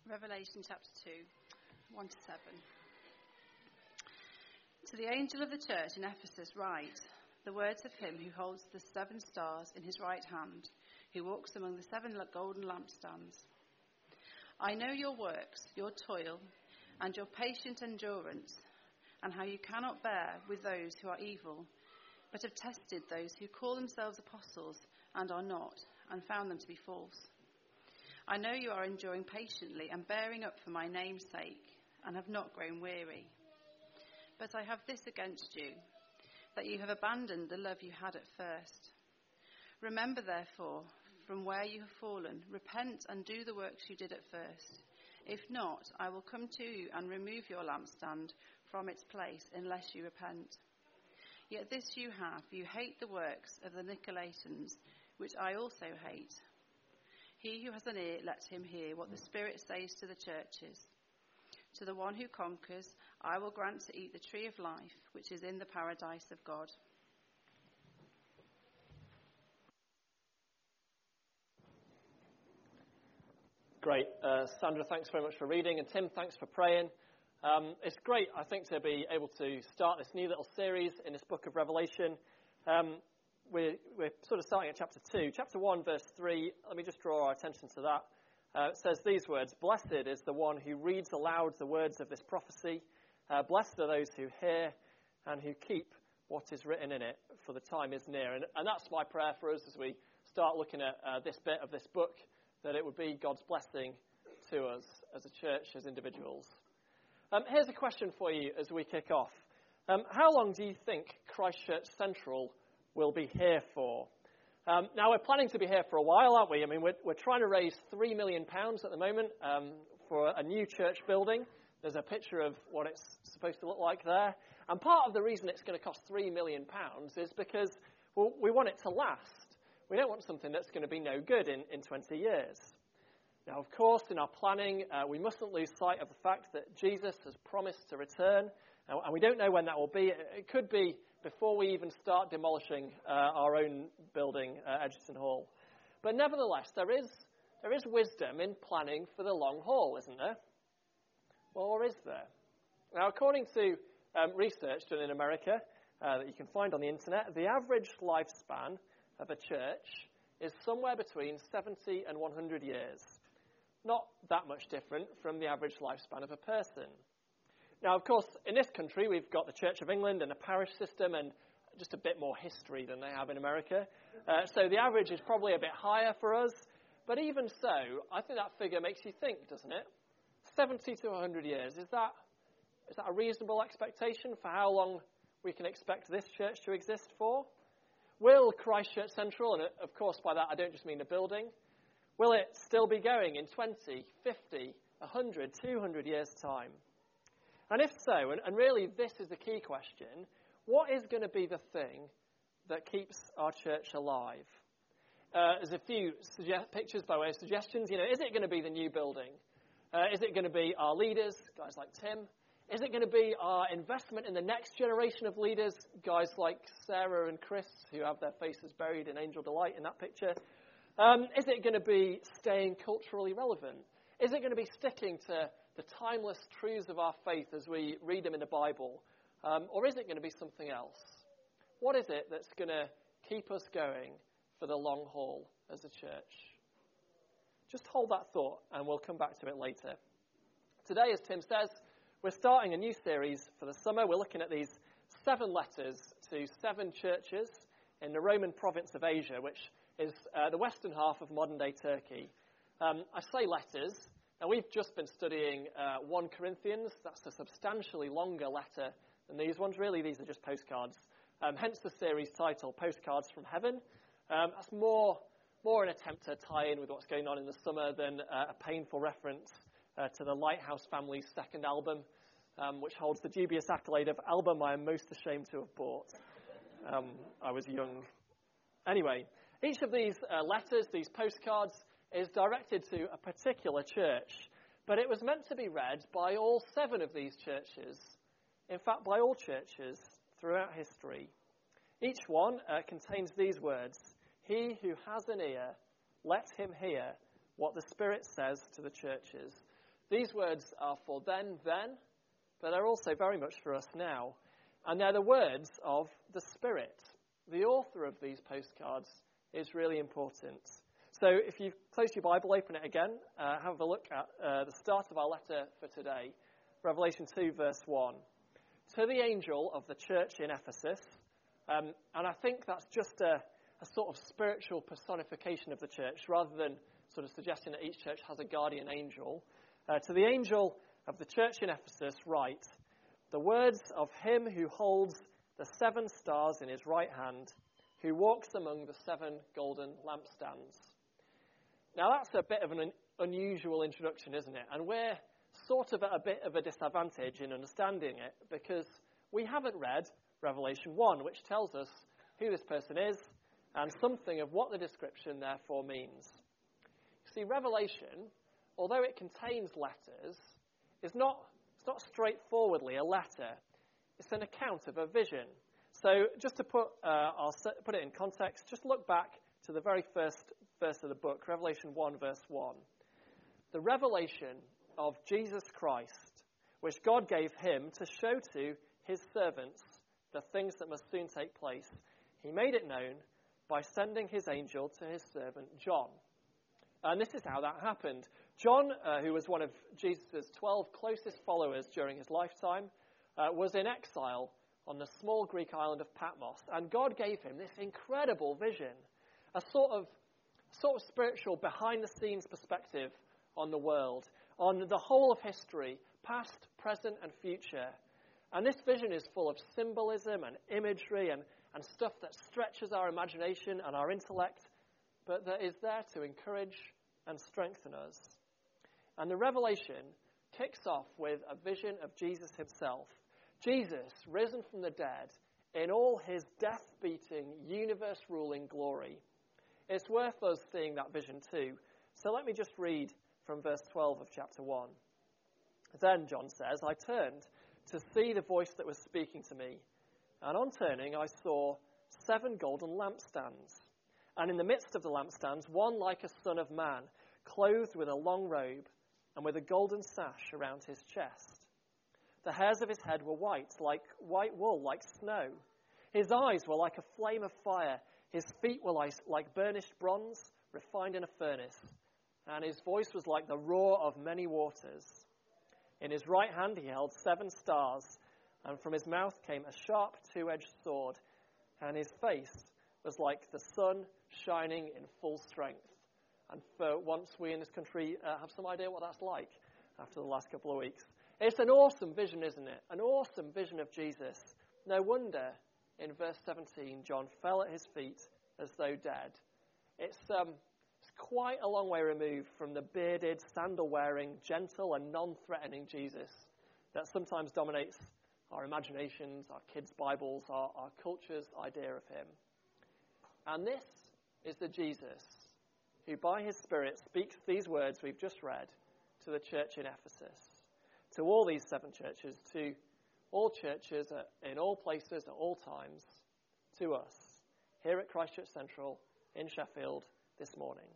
Revelation chapter 2, 1 to 7. To the angel of the church in Ephesus write, the words of him who holds the 7 stars in his right hand, who walks among the 7 golden lampstands. I know your works, your toil, and your patient endurance, and how you cannot bear with those who are evil, but have tested those who call themselves apostles and are not, and found them to be false. I know you are enduring patiently and bearing up for my name's sake, and have not grown weary. But I have this against you, that you have abandoned the love you had at first. Remember, therefore, from where you have fallen, repent and do the works you did at first. If not, I will come to you and remove your lampstand from its place, unless you repent. Yet this you have, you hate the works of the Nicolaitans, which I also hate. He who has an ear, let him hear what the Spirit says to the churches. To the one who conquers, I will grant to eat the tree of life, which is in the paradise of God. Great. Sandra, thanks very much for reading. And Tim, thanks for praying. It's great, I think, to be able to start this new little series in this book of Revelation. We're sort of starting at chapter 2. Chapter 1, verse 3, let me just draw our attention to that. It says these words, "Blessed is the one who reads aloud the words of this prophecy. Blessed are those who hear and who keep what is written in it, for the time is near." And that's my prayer for us as we start looking at this bit of this book, that it would be God's blessing to us as a church, as individuals. Here's a question for you as we kick off. How long do you think Christchurch Central will be here for? Now, we're planning to be here for a while, aren't we? I mean, we're trying to raise £3 million at the moment for a new church building. There's a picture of what it's supposed to look like there. And part of the reason it's going to cost £3 million is because we want it to last. We don't want something that's going to be no good in 20 years. Now, of course, in our planning, we mustn't lose sight of the fact that Jesus has promised to return, and we don't know when that will be. It could be before we even start demolishing our own building, Edgerton Hall. But nevertheless, there is wisdom in planning for the long haul, isn't there? Well, or is there? Now, according to research done in America that you can find on the internet, the average lifespan of a church is somewhere between 70 and 100 years. Not that much different from the average lifespan of a person. Now, of course, in this country, we've got the Church of England and a parish system and just a bit more history than they have in America. So the average is probably a bit higher for us. But even so, I think that figure makes you think, doesn't it? 70 to 100 years. Is that a reasonable expectation for how long we can expect this church to exist for? Will Christchurch Central, and of course by that I don't just mean the building, will it still be going in 20, 50, 100, 200 years' time? And if so, and really this is the key question, what is going to be the thing that keeps our church alive? There's a few pictures by way of suggestions. Is it going to be the new building? Is it going to be our leaders, guys like Tim? Is it going to be our investment in the next generation of leaders, guys like Sarah and Chris, who have their faces buried in angel delight in that picture? Is it going to be staying culturally relevant? Is it going to be sticking to the timeless truths of our faith as we read them in the Bible? Or is it going to be something else? What is it that's going to keep us going for the long haul as a church? Just hold that thought and we'll come back to it later. Today, as Tim says, we're starting a new series for the summer. We're looking at these 7 letters to 7 churches in the Roman province of Asia, which is the western half of modern-day Turkey. I say letters. Now, we've just been studying 1 Corinthians. That's a substantially longer letter than these ones. Really, these are just postcards. Hence the series title, Postcards from Heaven. That's more an attempt to tie in with what's going on in the summer than a painful reference to the Lighthouse family's second album, which holds the dubious accolade of album I am most ashamed to have bought. I was young. Anyway, each of these letters, these postcards, is directed to a particular church, but it was meant to be read by all 7 of these churches. In fact, by all churches throughout history. Each one contains these words: "He who has an ear, let him hear what the Spirit says to the churches." These words are for then, but they're also very much for us now. And they're the words of the Spirit. The author of these postcards is really important. So if you close your Bible, open it again, have a look at the start of our letter for today, Revelation 2, verse 1. To the angel of the church in Ephesus, and I think that's just a sort of spiritual personification of the church, rather than sort of suggesting that each church has a guardian angel. To the angel of the church in Ephesus write, the words of him who holds the 7 stars in his right hand, who walks among the 7 golden lampstands. Now that's a bit of an unusual introduction, isn't it? And we're sort of at a bit of a disadvantage in understanding it, because we haven't read Revelation 1, which tells us who this person is and something of what the description therefore means. See, Revelation, although it contains letters, it's not straightforwardly a letter. It's an account of a vision. So just to I'll put it in context, just look back to the very first verse of the book, Revelation 1, verse 1. The revelation of Jesus Christ, which God gave him to show to his servants the things that must soon take place. He made it known by sending his angel to his servant John. And this is how that happened. John, who was one of Jesus' 12 closest followers during his lifetime, was in exile on the small Greek island of Patmos. And God gave him this incredible vision, a sort of spiritual behind-the-scenes perspective on the world, on the whole of history, past, present, and future. And this vision is full of symbolism and imagery and stuff that stretches our imagination and our intellect, but that is there to encourage and strengthen us. And the revelation kicks off with a vision of Jesus himself. Jesus, risen from the dead, in all his death-beating, universe-ruling glory. It's worth us seeing that vision too. So let me just read from verse 12 of chapter 1. Then, John says, I turned to see the voice that was speaking to me. And on turning, I saw 7 golden lampstands. And in the midst of the lampstands, one like a son of man, clothed with a long robe and with a golden sash around his chest. The hairs of his head were white, like white wool, like snow. His eyes were like a flame of fire. His feet were like burnished bronze, refined in a furnace. And his voice was like the roar of many waters. In his right hand he held 7 stars, and from his mouth came a sharp 2-edged sword, and his face was like the sun shining in full strength. And for once we in this country have some idea what that's like after the last couple of weeks. It's an awesome vision, isn't it? An awesome vision of Jesus. No wonder in verse 17 John fell at his feet as though dead. It's quite a long way removed from the bearded, sandal-wearing, gentle and non-threatening Jesus that sometimes dominates our imaginations, our kids' Bibles, our culture's idea of him. And this is the Jesus who by his Spirit speaks these words we've just read to the church in Ephesus, to all these 7 churches, to all churches in all places at all times, to us here at Christchurch Central in Sheffield this morning.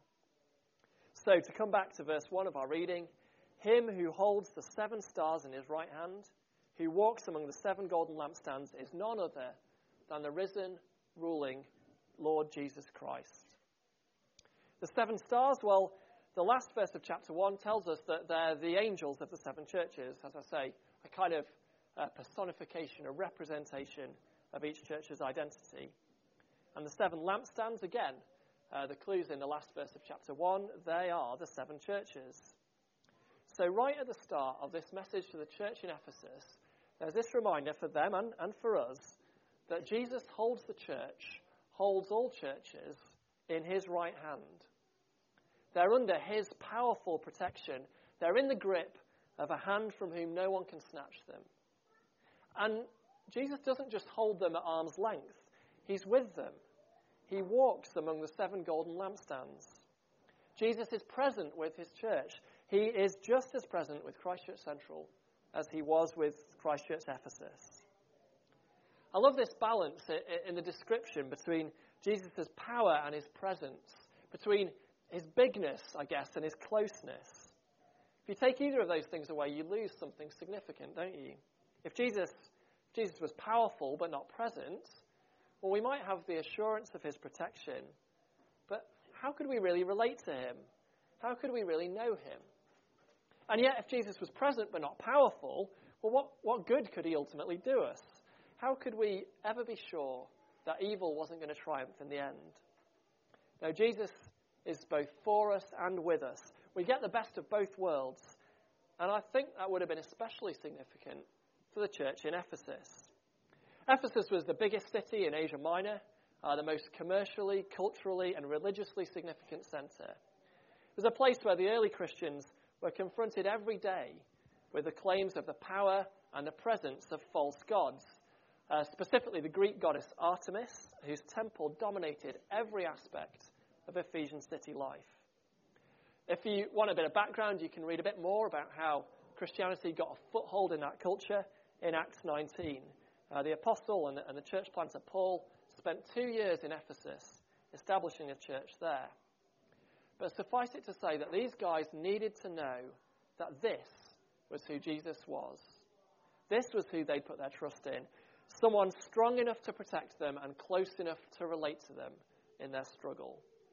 So to come back to verse 1 of our reading, him who holds the 7 stars in his right hand, who walks among the 7 golden lampstands, is none other than the risen, ruling Lord Jesus Christ. The 7 stars, well, the last verse of chapter 1 tells us that they're the angels of the 7 churches, as I say, a kind of personification, a representation of each church's identity. And the 7 lampstands, again, the clues in the last verse of chapter 1, they are the 7 churches. So right at the start of this message to the church in Ephesus, there's this reminder for them and for us that Jesus holds the church, holds all churches in his right hand. They're under his powerful protection. They're in the grip of a hand from whom no one can snatch them. And Jesus doesn't just hold them at arm's length. He's with them. He walks among the 7 golden lampstands. Jesus is present with his church. He is just as present with Christchurch Central as he was with Christchurch Ephesus. I love this balance in the description between Jesus' power and his presence, between his bigness, I guess, and his closeness. If you take either of those things away, you lose something significant, don't you? If Jesus was powerful but not present, well, we might have the assurance of his protection, but how could we really relate to him? How could we really know him? And yet, if Jesus was present but not powerful, well, what good could he ultimately do us? How could we ever be sure that evil wasn't going to triumph in the end? No, Jesus is both for us and with us. We get the best of both worlds. And I think that would have been especially significant for the church in Ephesus. Ephesus was the biggest city in Asia Minor, the most commercially, culturally, and religiously significant centre. It was a place where the early Christians were confronted every day with the claims of the power and the presence of false gods, specifically the Greek goddess Artemis, whose temple dominated every aspect of Ephesian city life. If you want a bit of background, you can read a bit more about how Christianity got a foothold in that culture in Acts 19. The apostle and the church planter Paul spent 2 years in Ephesus establishing a church there. But suffice it to say that these guys needed to know that this was who Jesus was. This was who they'd put their trust in. Someone strong enough to protect them and close enough to relate to them in their struggle.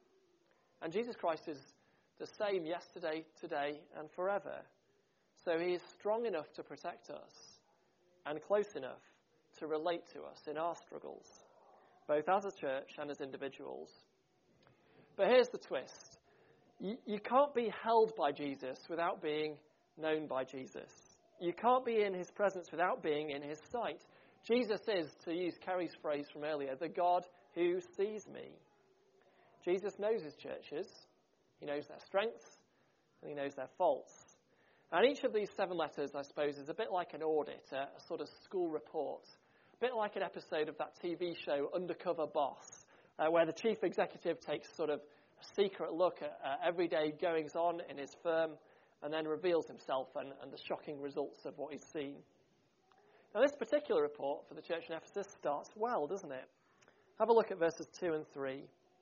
And Jesus Christ is the same yesterday, today, and forever. So he is strong enough to protect us and close enough to relate to us in our struggles, both as a church and as individuals. But here's the twist. You can't be held by Jesus without being known by Jesus. You can't be in his presence without being in his sight. Jesus is, to use Kerry's phrase from earlier, the God who sees me. Jesus knows his churches. He knows their strengths and he knows their faults. And each of these 7 letters, I suppose, is a bit like an audit, a sort of school report. A bit like an episode of that TV show Undercover Boss, where the chief executive takes sort of a secret look at everyday goings-on in his firm and then reveals himself and the shocking results of what he's seen. Now, this particular report for the church in Ephesus starts well, doesn't it? Have a look at verses 2 and 3.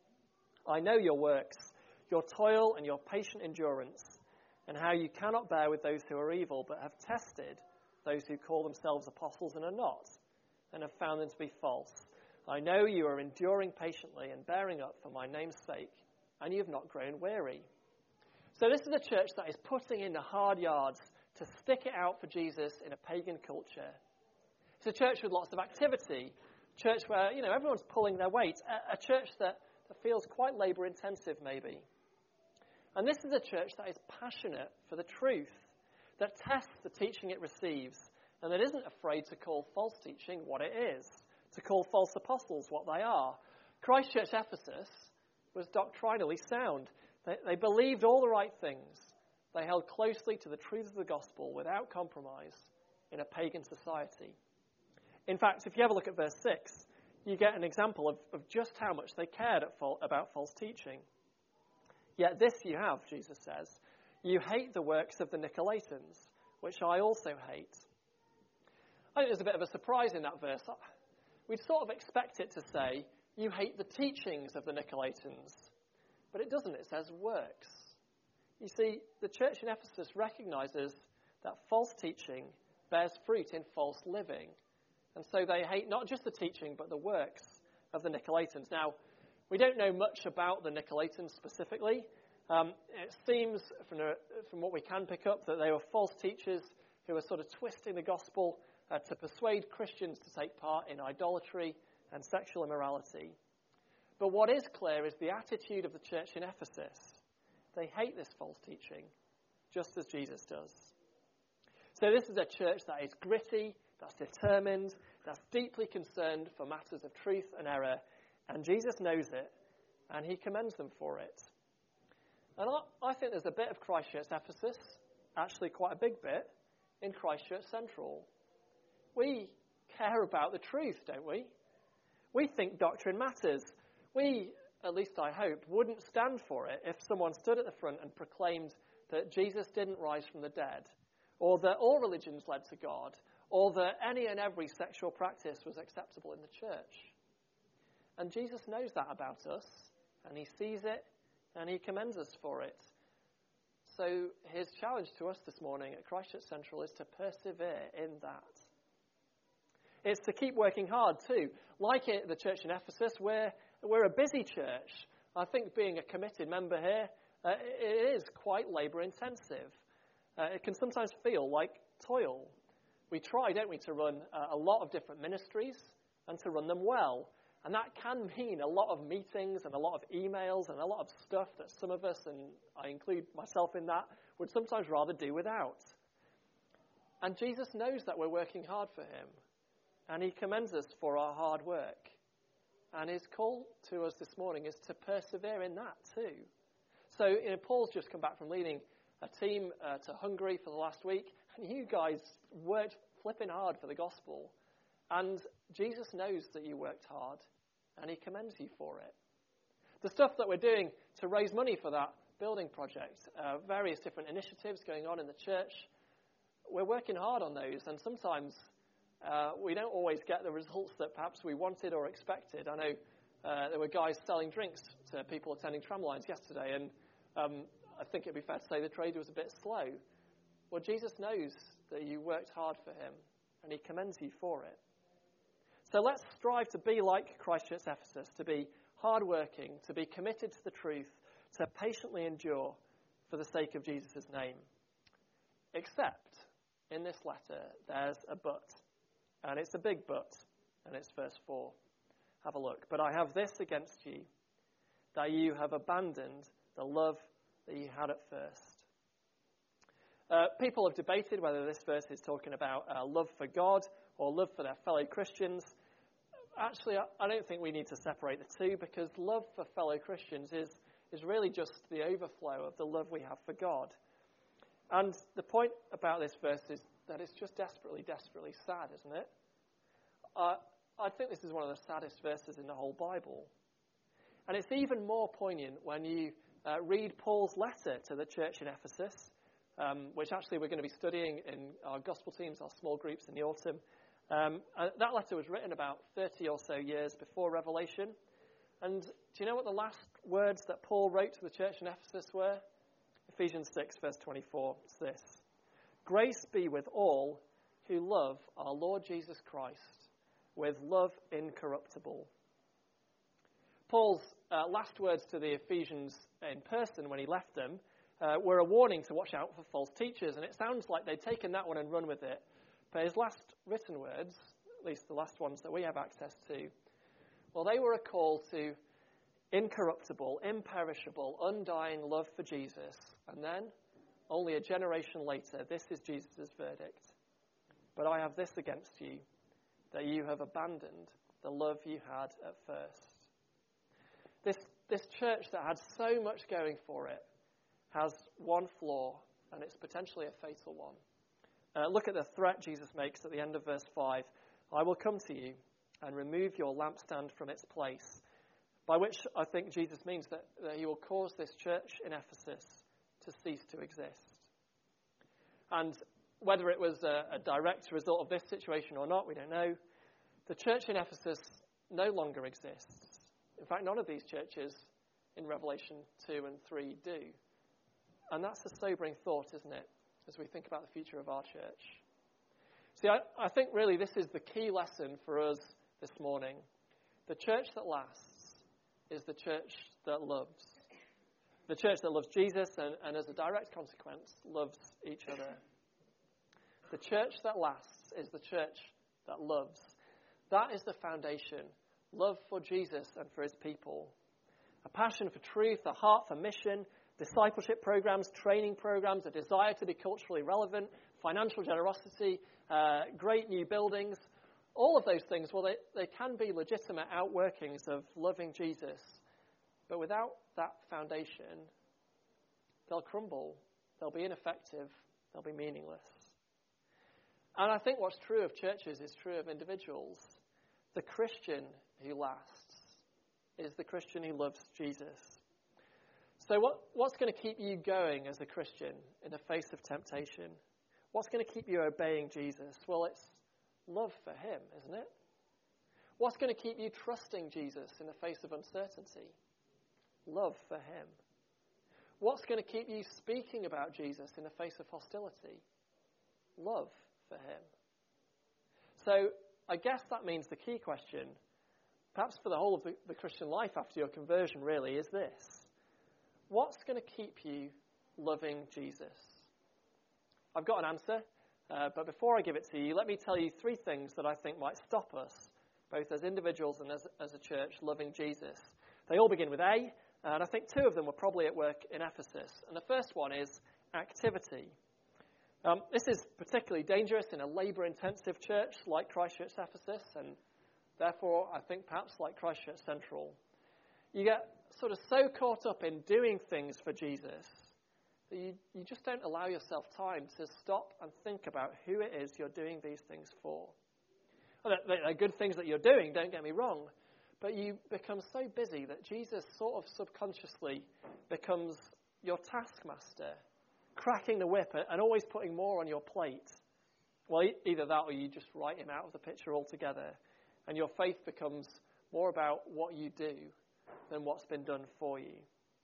I know your works, your toil and your patient endurance, and how you cannot bear with those who are evil, but have tested those who call themselves apostles and are not, and have found them to be false. I know you are enduring patiently and bearing up for my name's sake, and you have not grown weary. So this is a church that is putting in the hard yards to stick it out for Jesus in a pagan culture. It's a church with lots of activity, a church where, everyone's pulling their weight, a church that feels quite labour-intensive maybe. And this is a church that is passionate for the truth, that tests the teaching it receives, and that isn't afraid to call false teaching what it is, to call false apostles what they are. Christ Church Ephesus was doctrinally sound. They believed all the right things. They held closely to the truths of the gospel without compromise in a pagan society. In fact, if you have a look at verse 6, you get an example of just how much they cared about false teaching. Yet this you have, Jesus says, you hate the works of the Nicolaitans, which I also hate. I think there's a bit of a surprise in that verse. We'd sort of expect it to say, you hate the teachings of the Nicolaitans. But it doesn't, it says works. You see, the church in Ephesus recognizes that false teaching bears fruit in false living. And so they hate not just the teaching, but the works of the Nicolaitans. Now, we don't know much about the Nicolaitans specifically. It seems, from what we can pick up, that they were false teachers who were sort of twisting the gospel to persuade Christians to take part in idolatry and sexual immorality. But what is clear is the attitude of the church in Ephesus. They hate this false teaching, just as Jesus does. So this is a church that is gritty, that's determined, that's deeply concerned for matters of truth and error, and Jesus knows it, and he commends them for it. And I think there's a bit of Christ Church Ephesus, actually quite a big bit, in Christ Church Central. We care about the truth, don't we? We think doctrine matters. We, at least I hope, wouldn't stand for it if someone stood at the front and proclaimed that Jesus didn't rise from the dead, or that all religions led to God, or that any and every sexual practice was acceptable in the church. And Jesus knows that about us, and he sees it, and he commends us for it. So his challenge to us this morning at Christchurch Central is to persevere in that. It's to keep working hard too. Like it, the church in Ephesus, we're a busy church. I think being a committed member here, it is quite labour intensive. It can sometimes feel like toil. We try, don't we, to run a lot of different ministries and to run them well. And that can mean a lot of meetings and a lot of emails and a lot of stuff that some of us, and I include myself in that, would sometimes rather do without. And Jesus knows that we're working hard for him. And he commends us for our hard work. And his call to us this morning is to persevere in that too. So Paul's just come back from leading a team to Hungary for the last week. And you guys worked flipping hard for the gospel. And Jesus knows that you worked hard. And he commends you for it. The stuff that we're doing to raise money for that building project, various different initiatives going on in the church, we're working hard on those. And sometimes we don't always get the results that perhaps we wanted or expected. I know there were guys selling drinks to people attending tramlines yesterday, and I think it'd be fair to say the trade was a bit slow. Well, Jesus knows that you worked hard for him, and he commends you for it. So let's strive to be like Christchurch Ephesus, to be hardworking, to be committed to the truth, to patiently endure for the sake of Jesus' name. Except, in this letter, there's a but. And it's a big but, and it's verse 4. Have a look. But I have this against you, that you have abandoned the love that you had at first. People have debated whether this verse is talking about love for God or love for their fellow Christians. Actually, I don't think we need to separate the two, because love for fellow Christians is really just the overflow of the love we have for God. And the point about this verse is that it's just desperately, desperately sad, isn't it? I think this is one of the saddest verses in the whole Bible. And it's even more poignant when you read Paul's letter to the church in Ephesus, which actually we're going to be studying in our gospel teams, our small groups in the autumn. That letter was written about 30 or so years before Revelation. And do you know what the last words that Paul wrote to the church in Ephesus were? Ephesians 6, verse 24. It's this: Grace be with all who love our Lord Jesus Christ with love incorruptible. Paul's last words to the Ephesians in person when he left them were a warning to watch out for false teachers. And it sounds like they'd taken that one and run with it. But his last written words, at least the last ones that we have access to, well, they were a call to incorruptible, imperishable, undying love for Jesus. And then, only a generation later, this is Jesus' verdict. But I have this against you, that you have abandoned the love you had at first. This church that had so much going for it has one flaw, and it's potentially a fatal one. Look at the threat Jesus makes at the end of verse 5. I will come to you and remove your lampstand from its place. By which I think Jesus means that he will cause this church in Ephesus to cease to exist. And whether it was a direct result of this situation or not, we don't know. The church in Ephesus no longer exists. In fact, none of these churches in Revelation 2 and 3 do. And that's a sobering thought, isn't it, as we think about the future of our church? See, I think really this is the key lesson for us this morning. The church that lasts is the church that loves. The church that loves Jesus and as a direct consequence, loves each other. The church that lasts is the church that loves. That is the foundation. Love for Jesus and for his people. A passion for truth, a heart for mission, discipleship programs, training programs, a desire to be culturally relevant, financial generosity, great new buildings. All of those things, well, they can be legitimate outworkings of loving Jesus. But without that foundation, they'll crumble. They'll be ineffective. They'll be meaningless. And I think what's true of churches is true of individuals. The Christian who lasts is the Christian who loves Jesus. So what's going to keep you going as a Christian in the face of temptation? What's going to keep you obeying Jesus? Well, it's love for him, isn't it? What's going to keep you trusting Jesus in the face of uncertainty? Love for him. What's going to keep you speaking about Jesus in the face of hostility? Love for him. So I guess that means the key question, perhaps for the whole of the Christian life after your conversion really, is this. What's going to keep you loving Jesus? I've got an answer, but before I give it to you, let me tell you 3 things that I think might stop us, both as individuals and as a church, loving Jesus. They all begin with A, and I think 2 of them were probably at work in Ephesus. And the first one is activity. This is particularly dangerous in a labour-intensive church like Christchurch Ephesus, and therefore I think perhaps like Christchurch Central. You get sort of so caught up in doing things for Jesus that you just don't allow yourself time to stop and think about who it is you're doing these things for. Well, they're good things that you're doing, don't get me wrong, but you become so busy that Jesus sort of subconsciously becomes your taskmaster, cracking the whip and always putting more on your plate. Well, either that or you just write him out of the picture altogether, and your faith becomes more about what you do than what's been done for you.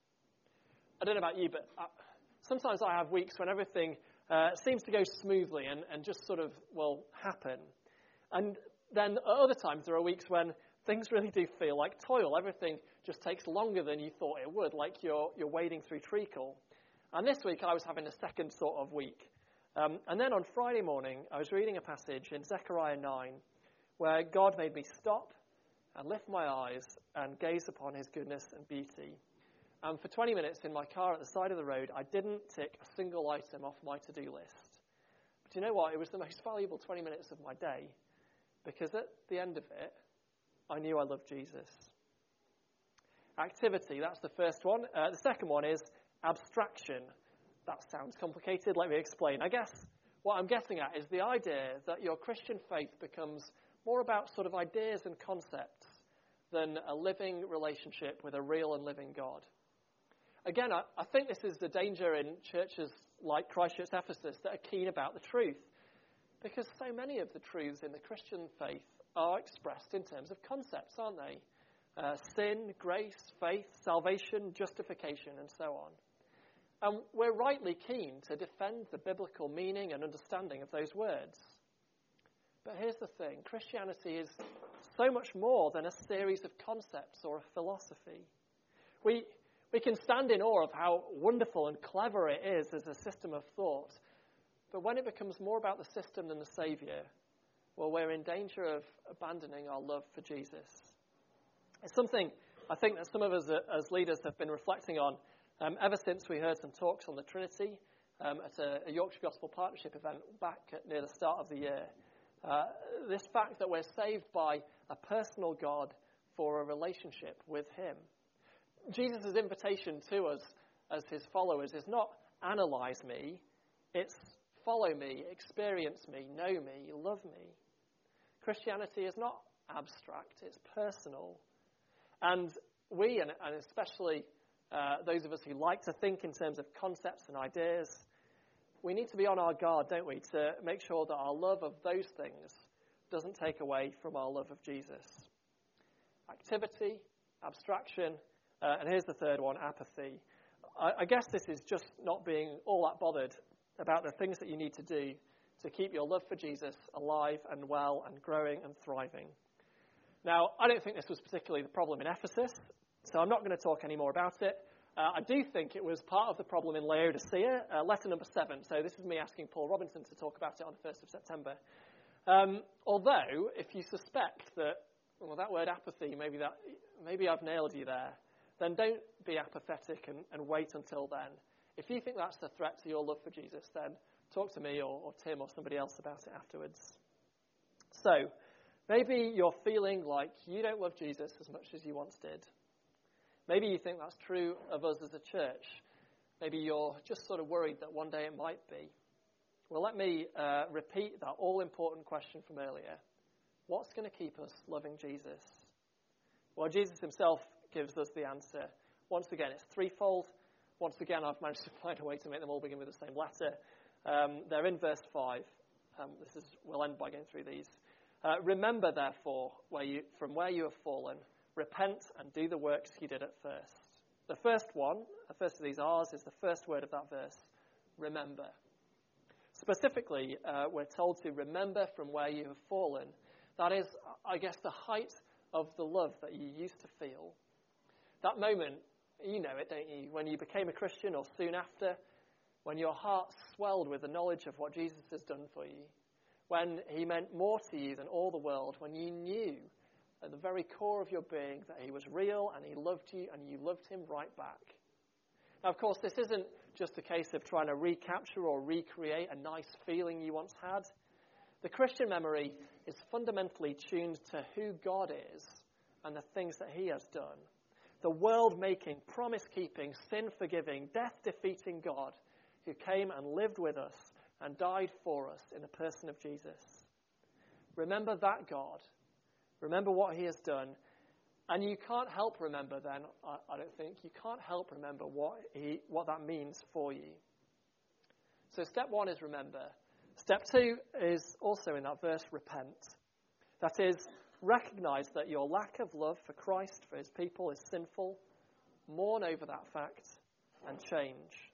I don't know about you, but sometimes I have weeks when everything seems to go smoothly and just sort of, happen. And then at other times there are weeks when things really do feel like toil. Everything just takes longer than you thought it would, like you're wading through treacle. And this week I was having a second sort of week. And then on Friday morning I was reading a passage in Zechariah 9 where God made me stop and lift my eyes and gaze upon his goodness and beauty. And for 20 minutes in my car at the side of the road, I didn't tick a single item off my to-do list. But you know what? It was the most valuable 20 minutes of my day, because at the end of it, I knew I loved Jesus. Activity, that's the first one. The second one is abstraction. That sounds complicated. Let me explain. I guess what I'm getting at is the idea that your Christian faith becomes more about sort of ideas and concepts than a living relationship with a real and living God. Again, I think this is the danger in churches like Christchurch Ephesus that are keen about the truth, because so many of the truths in the Christian faith are expressed in terms of concepts, aren't they? Sin, grace, faith, salvation, justification, and so on. And we're rightly keen to defend the biblical meaning and understanding of those words. But here's the thing. Christianity is so much more than a series of concepts or a philosophy. We can stand in awe of how wonderful and clever it is as a system of thought. But when it becomes more about the system than the Saviour, we're in danger of abandoning our love for Jesus. It's something I think that some of us as leaders have been reflecting on ever since we heard some talks on the Trinity at a Yorkshire Gospel Partnership event back near the start of the year. This fact that we're saved by a personal God for a relationship with him. Jesus' invitation to us as his followers is not analyze me, it's follow me, experience me, know me, love me. Christianity is not abstract, it's personal. And we, and especially those of us who like to think in terms of concepts and ideas, we need to be on our guard, don't we, to make sure that our love of those things doesn't take away from our love of Jesus. Activity, abstraction, and here's the third one, apathy. I guess this is just not being all that bothered about the things that you need to do to keep your love for Jesus alive and well and growing and thriving. Now, I don't think this was particularly the problem in Ephesus, so I'm not going to talk any more about it. I do think it was part of the problem in Laodicea, letter number 7. So this is me asking Paul Robinson to talk about it on the 1st of September. Although, if you suspect that, that word apathy, maybe I've nailed you there, then don't be apathetic and wait until then. If you think that's a threat to your love for Jesus, then talk to me or Tim or somebody else about it afterwards. So, maybe you're feeling like you don't love Jesus as much as you once did. Maybe you think that's true of us as a church. Maybe you're just sort of worried that one day it might be. Well, let me repeat that all-important question from earlier. What's going to keep us loving Jesus? Well, Jesus himself gives us the answer. Once again, it's threefold. Once again, I've managed to find a way to make them all begin with the same letter. They're in verse 5. We'll end by going through these. Remember, therefore, from where you have fallen, repent and do the works you did at first. The first of these R's is the first word of that verse, remember. Specifically, we're told to remember from where you have fallen. That is, I guess, the height of the love that you used to feel. That moment, you know it, don't you? When you became a Christian or soon after, when your heart swelled with the knowledge of what Jesus has done for you, when he meant more to you than all the world, when you knew at the very core of your being that he was real and he loved you and you loved him right back. Now, of course, this isn't just a case of trying to recapture or recreate a nice feeling you once had. The Christian memory is fundamentally tuned to who God is and the things that he has done. The world-making, promise-keeping, sin-forgiving, death-defeating God who came and lived with us and died for us in the person of Jesus. Remember that God. Remember what he has done. And you can't help remember then, I don't think, you can't help remember what that means for you. So step one is remember. Step two is also in that verse, repent. That is, recognize that your lack of love for Christ, for his people, is sinful. Mourn over that fact and change.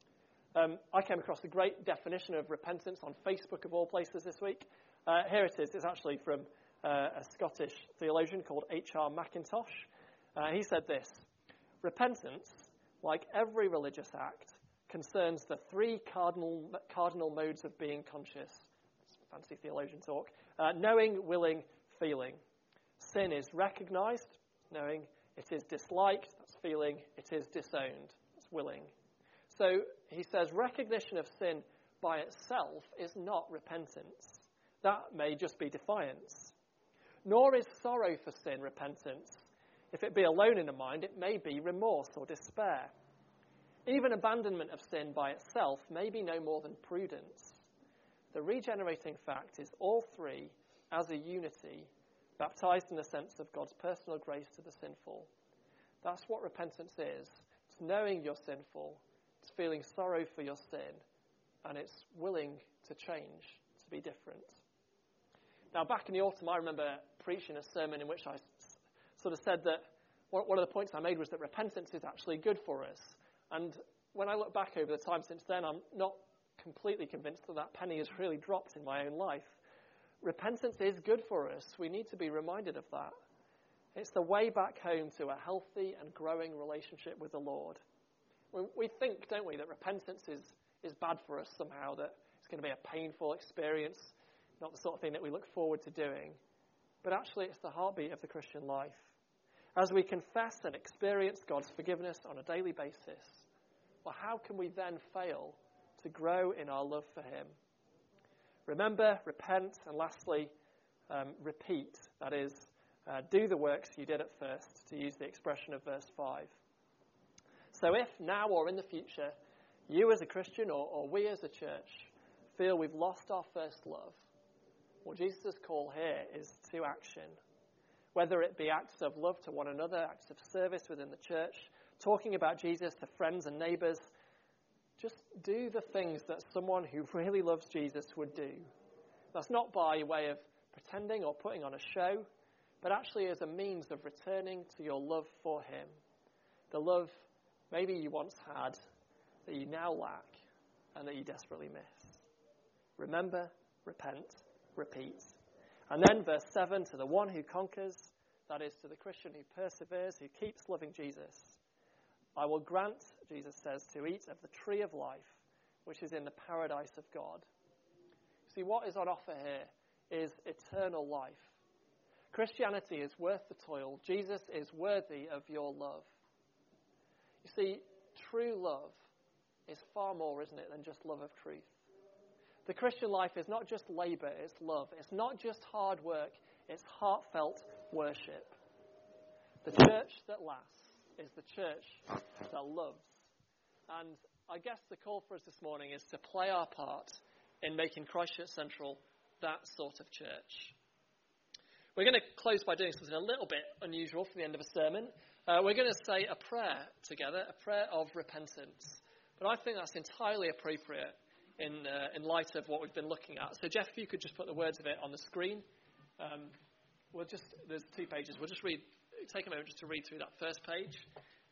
I came across a great definition of repentance on Facebook of all places this week. Here it is. It's actually from a Scottish theologian called H.R. Mackintosh. He said this: repentance, like every religious act, concerns the three cardinal modes of being conscious. It's fancy theologian talk. Knowing, willing, feeling. Sin is recognized, knowing. It is disliked, that's feeling. It is disowned, that's willing. So he says recognition of sin by itself is not repentance. That may just be defiance. Nor is sorrow for sin repentance. If it be alone in the mind, it may be remorse or despair. Even abandonment of sin by itself may be no more than prudence. The regenerating fact is all three as a unity, baptized in the sense of God's personal grace to the sinful. That's what repentance is. It's knowing you're sinful. It's feeling sorrow for your sin. And it's willing to change, to be different. Now, back in the autumn, I remember preaching a sermon in which I sort of said that one of the points I made was that repentance is actually good for us. And when I look back over the time since then, I'm not completely convinced that penny has really dropped in my own life. Repentance is good for us. We need to be reminded of that. It's the way back home to a healthy and growing relationship with the Lord. We think, don't we, that repentance is bad for us somehow, that it's going to be a painful experience, not the sort of thing that we look forward to doing. But actually, it's the heartbeat of the Christian life. As we confess and experience God's forgiveness on a daily basis, well, how can we then fail to grow in our love for him? Remember, repent, and lastly, repeat. That is, do the works you did at first, to use the expression of verse 5. So if now or in the future, you as a Christian or we as a church feel we've lost our first love, what Jesus' call here is to action. Whether it be acts of love to one another, acts of service within the church, talking about Jesus to friends and neighbours, just do the things that someone who really loves Jesus would do. That's not by way of pretending or putting on a show, but actually as a means of returning to your love for him. The love maybe you once had, that you now lack, and that you desperately miss. Remember, repent, repeat. And then verse 7, to the one who conquers, that is to the Christian who perseveres, who keeps loving Jesus, I will grant, Jesus says, to eat of the tree of life, which is in the paradise of God. See, what is on offer here is eternal life. Christianity is worth the toil. Jesus is worthy of your love. You see, true love is far more, isn't it, than just love of truth. The Christian life is not just labour, it's love. It's not just hard work, it's heartfelt worship. The church that lasts is the church that loves. And I guess the call for us this morning is to play our part in making Christchurch Central that sort of church. We're going to close by doing something a little bit unusual for the end of a sermon. We're going to say a prayer together, a prayer of repentance. But I think that's entirely appropriate in light of what we've been looking at. So, Jeff, if you could just put the words of it on the screen. There's 2 pages. We'll just take a moment just to read through that first page.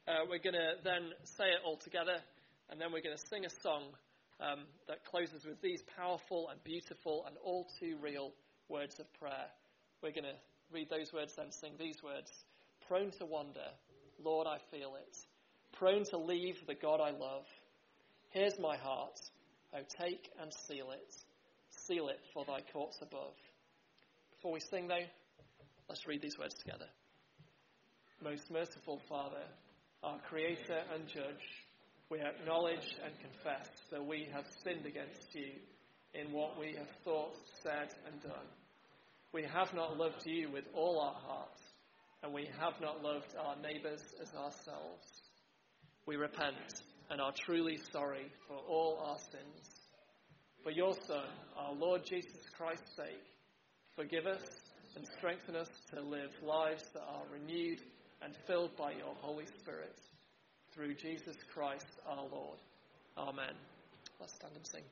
We're going to then say it all together, and then we're going to sing a song that closes with these powerful and beautiful and all too real words of prayer. We're going to read those words, then sing these words. Prone to wander, Lord, I feel it. Prone to leave the God I love. Here's my heart. Oh, take and seal it. Seal it for thy courts above. Before we sing, though, let's read these words together. Most merciful Father, our Creator and Judge, we acknowledge and confess that we have sinned against you in what we have thought, said, and done. We have not loved you with all our heart, and we have not loved our neighbours as ourselves. We repent and are truly sorry for all our sins. For your Son, our Lord Jesus Christ's sake, forgive us and strengthen us to live lives that are renewed and filled by your Holy Spirit. Through Jesus Christ our Lord. Amen. Let's stand and sing.